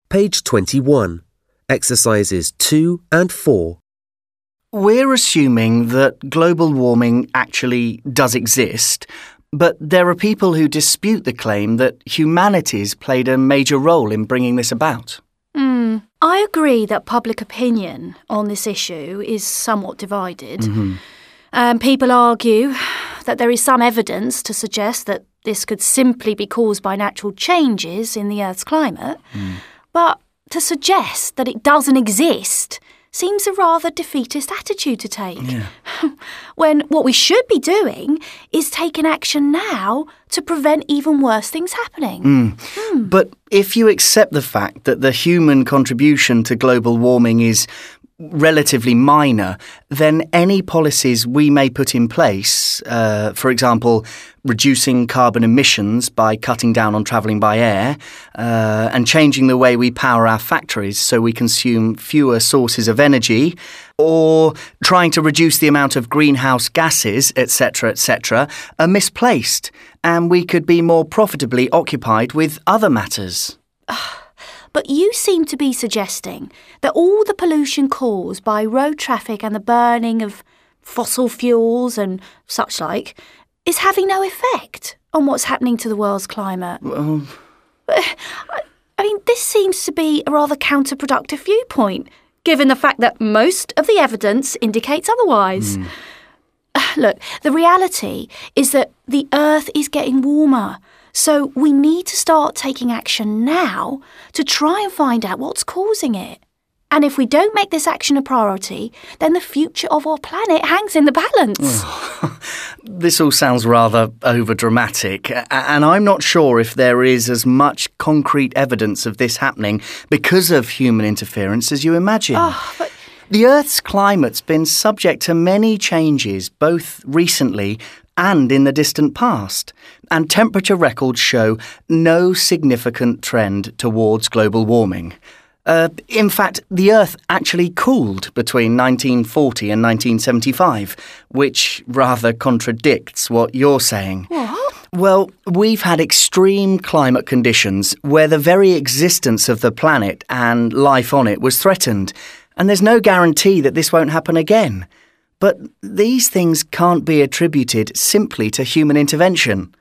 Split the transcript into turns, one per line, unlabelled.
Page 21. Exercises 2 and 4.
We're assuming that global warming actually does exist, but there are people who dispute the claim that humanity's played a major role in bringing this about.
I agree that public opinion on this issue is somewhat divided. People argue that there is some evidence to suggest that this could simply be caused by natural changes in the Earth's climate, but to suggest that it doesn't exist seems a rather defeatist attitude to take. When what we should be doing is taking action now to prevent even worse things happening.
But if you accept the fact that the human contribution to global warming is relatively minor, then any policies we may put in place, for example, reducing carbon emissions by cutting down on travelling by air, and changing the way we power our factories so we consume fewer sources of energy, or trying to reduce the amount of greenhouse gases, etc., are misplaced, and we could be more profitably occupied with other matters.
But you seem to be suggesting that all the pollution caused by road traffic and the burning of fossil fuels and such like is having no effect on what's happening to the world's climate. This seems to be a rather counterproductive viewpoint, given the fact that most of the evidence indicates otherwise. Look, the reality is that the Earth is getting warmer. So we need to start taking action now to try and find out what's causing it. And if we don't make this action a priority, then the future of our planet hangs in the balance.
This all sounds rather overdramatic, and I'm not sure if there is as much concrete evidence of this happening because of human interference as you imagine. The Earth's climate's been subject to many changes, both recently and in the distant past, and temperature records show no significant trend towards global warming. In fact, the Earth actually cooled between 1940 and 1975, which rather contradicts what you're saying.
What?
Well, we've had extreme climate conditions where the very existence of the planet and life on it was threatened, and there's no guarantee that this won't happen again. But these things can't be attributed simply to human intervention.